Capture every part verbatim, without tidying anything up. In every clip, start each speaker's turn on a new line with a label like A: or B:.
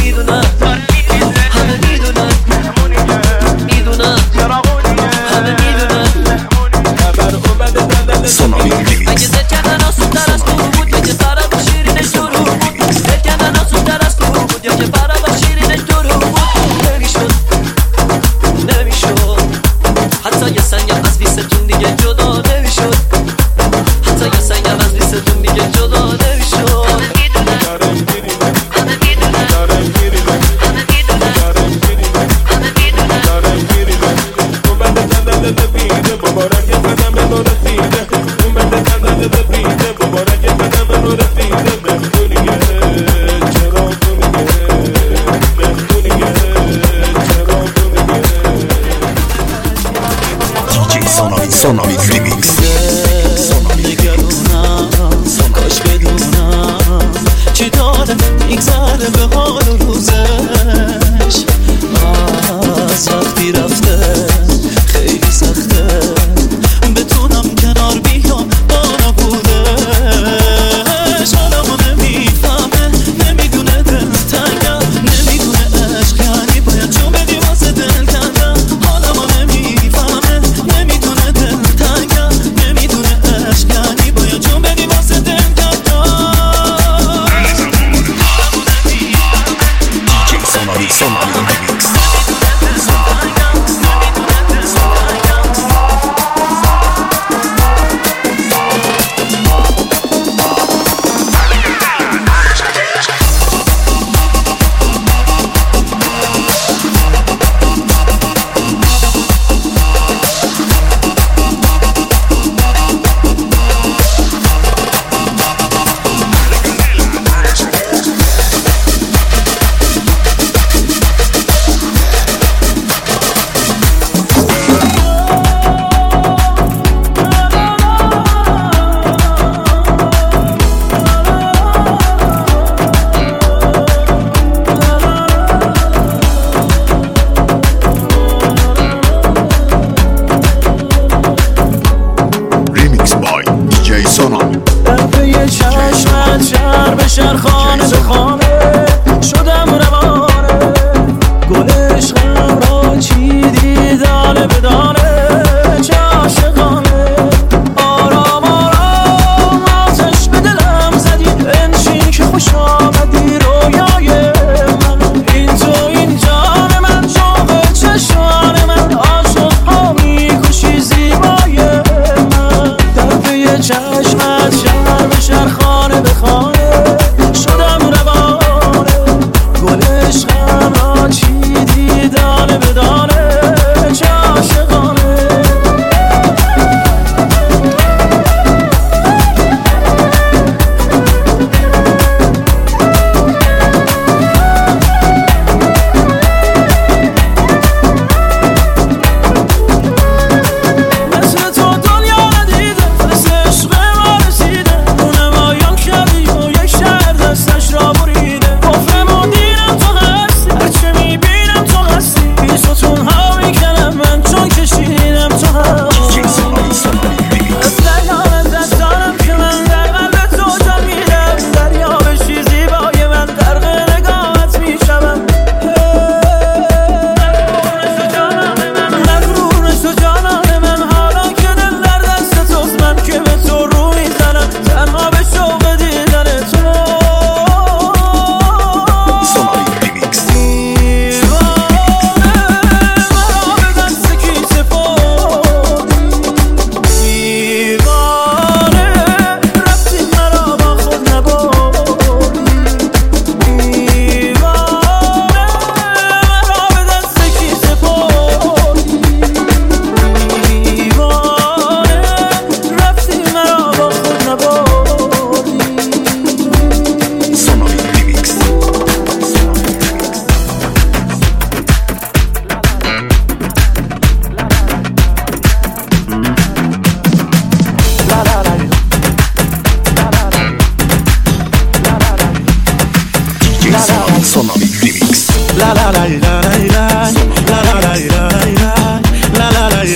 A: میدونن همه میدونن میدونن همه میدونن اگه دل کردن آسودتر از تو بود یا که فرق و شیرینش درو بود دل کردن آسودتر از تو بود یا که فرق و شیرینش درو بود نمیشد نمیشد حتی یه سنگم از بیستون دیگه جدا نمیشد حتی یه سنگم از بیستون دیگه جدا نمیشد
B: Sonamix Remix.
A: نگرونم کاش بدونم چی داره میگذره به حال و روزش از وقتی رفته خیلی سخته بتونم کنار بیام با نبودش حالمو نمیفهمه نمیدونه دل تنگم نمیدونه عشق یعنی باید جو بدی واسه دل کندم حالمو نمیفهمه نمیدونه دل تنگم نمیدونه عشق یعنی باید جو بدی واسه دل کندم
B: Sonamix Sonamix Remix.
A: دفعه چشمت شهر به شهر خانه به خانه شدم روانه گل عشقم را چیدی دانه به دانه چه عاشقانه آرام آرام آتش به دلم زدی بنشین که خوش آمدی رویای من این تو این جان من شوق چشمان من عاشق ها میکشی زیبای من دفعه چشمت شهر به شهر خانه به خانه شدم روانه گل عشقم را چیدی دانه به دانه چه عاشقانه مثل تو دنیا ندیده مثل عشق ما رسیده اونمایان شبیه و یک شهر دستش را بریده کفرم و دیرم تو هستی هرچه میبینم تو هستی بی ستون ها میکنم من چون کشیدم تو هستی مثل یارم دستانم که من در قلب تو جا میدم دریا بشی زیبای من غرق نگاهت میشم مغرور نشو جانان من حالا که دل در دست توست من که به تو رو میزنم تنها به شوق دیدن تو
B: Sonamix Remix.
A: دیوانه مرا به دست کی سپردی دیوانه رفتی مرا با خود نبردی دیوانه مرا به دست کی سپردی دیوانه رفتی مرا با خود نبردی
B: Sonamix Remix. Sonamix Remix.
A: La la la la la la la la la la la la la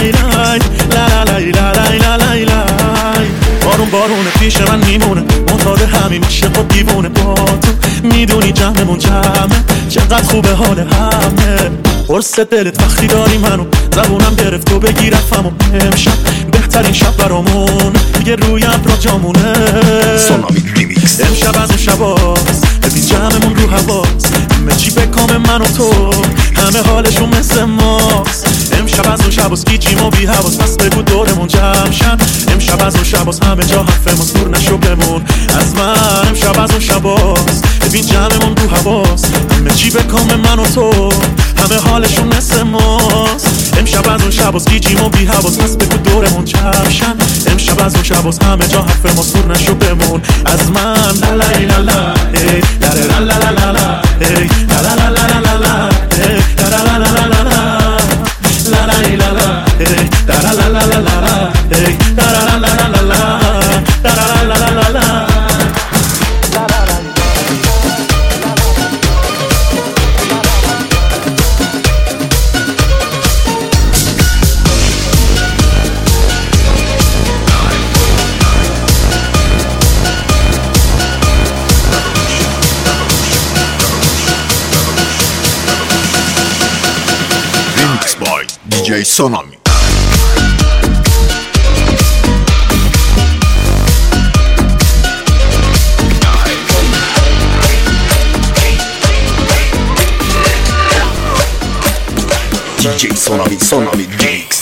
A: la la بارون بارونه پیش من میمونه معتاد همین میشه خود دیوونه با تو میدونی جمعمون جمعه چقدر خوبه حال همه، قرص دلت وقتی داری منو، زبونم گرفت و بگیرفم و امشب بهترین شب برامون دیگه روی ابرا جامونه.
B: سونامی ریمیکس.
A: امشب از اون شباست ببین جمعمون رو هواست، همه چی به کام من و تو، همه حالشون مثل ماست. امشب از اون شباست گیجیم و بی حواس، پس بگو دورمون جمع شن. امشب از اون شباست همه جا حرف ماست، دور نشو بمون از من. امشب از اون شباست ببین جمعمون رو هواست، همه چی به کام من و تو، همه حالشون مثل ماست. امشب از اون شباست گیجیم و بی حواس، پس بگو دورمون جمع شن. امشب از اون شباست همه جا حرف ماست، دور نشو بمون از من. لا لا لا لا ای لا لا لا لا لا لا ای لا لا لا لا لا لا ای لا لا لا لا لا لا لا لا لا لا ای لا لا لا لا لا لا ای لا لا لا لا لا لا لا لا لا لا لا.
B: دی جی سونامی. دی جی سونامی سونامی ریمیکس.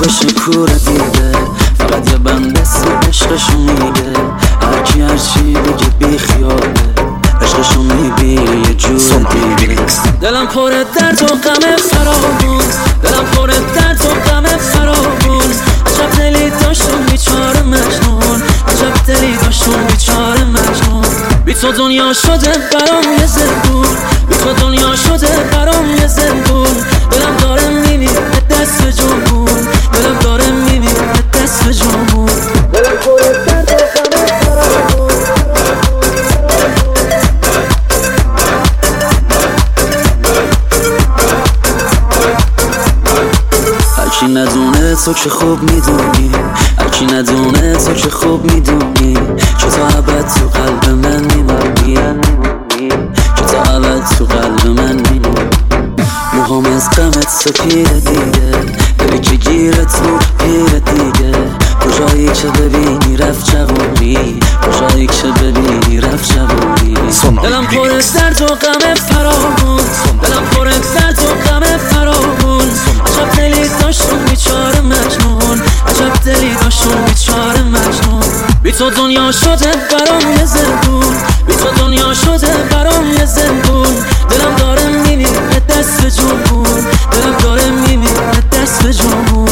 A: بشه کوره دیگه، فقط یه بند اسم عشقشو میگه. هرکی هرچی بگه بی خیاله، عشقشو میبینه یه جور دیگه. دلم پره درد و غم فراوون، دلم پره درد و غم فراوون. عجب دلی داشتم بیچاره مجنون، عجب دلی داشتم بیچاره مجنون. بی تو دنیا شده برام یه زندون، بی تو دنیا شده برام یه زندون. دلم داره میمیره دست به جنبون، دلم داره میمیره دست به جنبون. دلم پره درد و غم فراوون. هرکی ندونه تو که خوب میدونی، هرکی ندونه تو که خوب میدونی. چه تا ابد تو قلب من میمونی، چه تا ابد تو قلب من میمونی. موهام از غمت سپیره دیگه، دلی که گیرت بود پیره دیگه. کجایی که ببینی رفت جوانی، کجایی که ببینی رفت جوانی. دلم پر درد و غم فراوون، دلم پر درد و غم فراوون. عجب دلی داشتم بیچاره مجنون، عجب دلی داشتم بیچاره مجنون. بی تو دنیا شده برام یه زندون، بی تو دنیا شده برام یه زندون. دلم داره میمیره دست به جنبون، دلم داره میمیره دست به جنبون.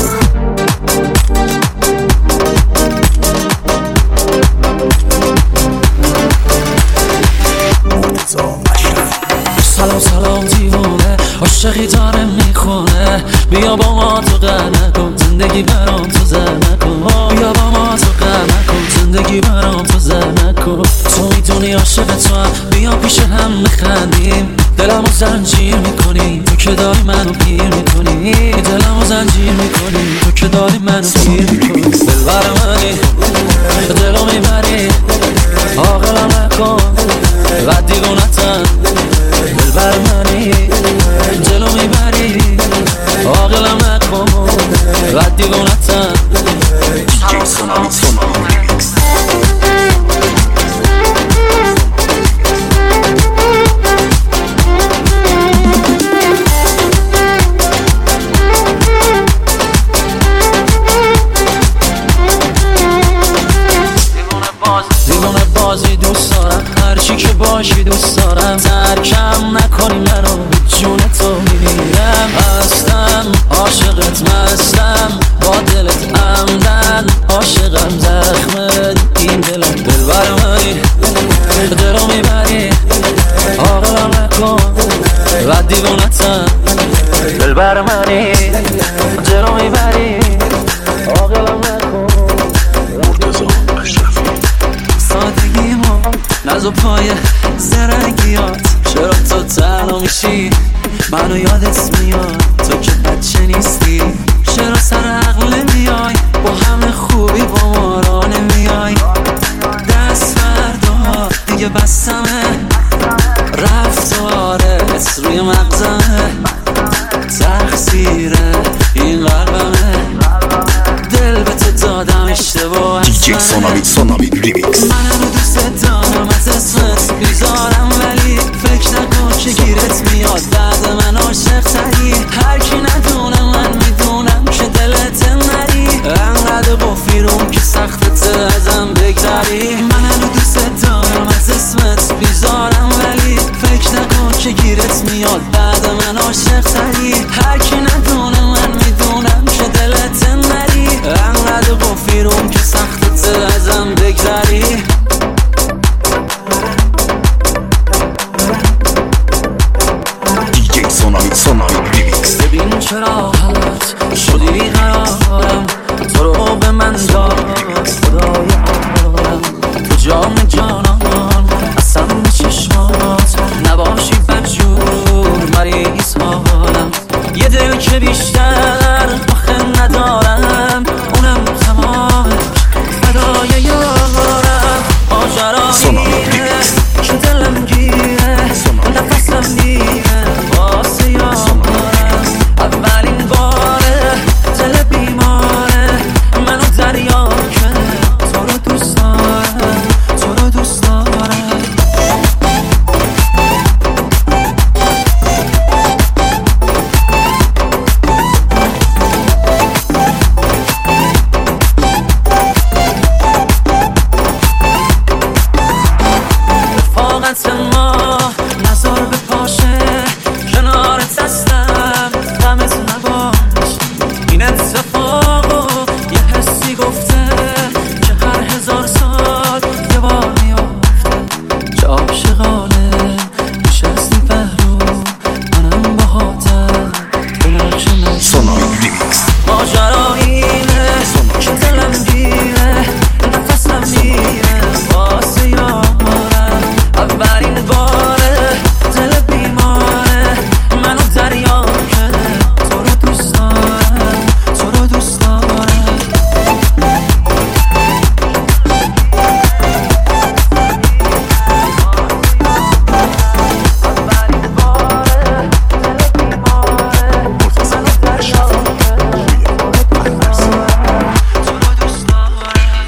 A: سلام سلام دیوانه، عاشقی داره میخونه. بیا با ما تو غم نکن، زندگی برام تو زر نکن. بیا با ما تو غم نکن، زندگی برام تو زر نکن. تو میدونی عاشق تو هم، بیا پیش هم میخندیم. دلمو زنجیر میکنی، تو که داری منو پیر میکنی. دلمو زنجیر میکنی، تو که داری منو پیر میکنی. دلبر منی، دلو میبری، عاقلم نکن و دیوونتم. دلبر منی، دلو میبری، عاقلم نکن و دیوونتم.
B: دی جی سونامی سونامی ریمیکس.
A: دیوونه بازی دوست دارم، هرچی که باشی دوست دارم. ترکم نکنی منو، جون تو میمیرم. هستم عاشقت مستم، با دلت عمدن عاشقم. زخمت این دلم، دلبر منی، دلو میبری، عاقلم نکن و دیوونتم. دلبر منی، دلو میبری، عاقلم نکن.
B: مرتضی اشرفی.
A: سادگی ما ناز و پای زرنگیات. چرا تو تنها میشی منو یادت میاد، تو که بچه نیستی. چرا سر عقل نمیای، با همه خوبی با ما را نمیای. دست فردا دیگه بستمه، رفتارت روی مغزمه. تقصیره این قلبمه، دل به تو دادم اشتباه.
B: دی جی سونامی سونامی ریمیکس.
A: منم دوست دارم از اسمت بیزارم، ولی فکر نکن که گیرت میاد بعد من عاشق تری. هرکی ندونه من میدونم که دلت نری، انقدر قفیرم که سختت ازم بگذری. منم دوست دارم از اسمت بیزارم، ولی فکر نکن که گیرت میاد بعد من عاشق تری. هرکی ندونه من میدونم که دلت نری، انقدر قفیرم که سختت ازم بگذری.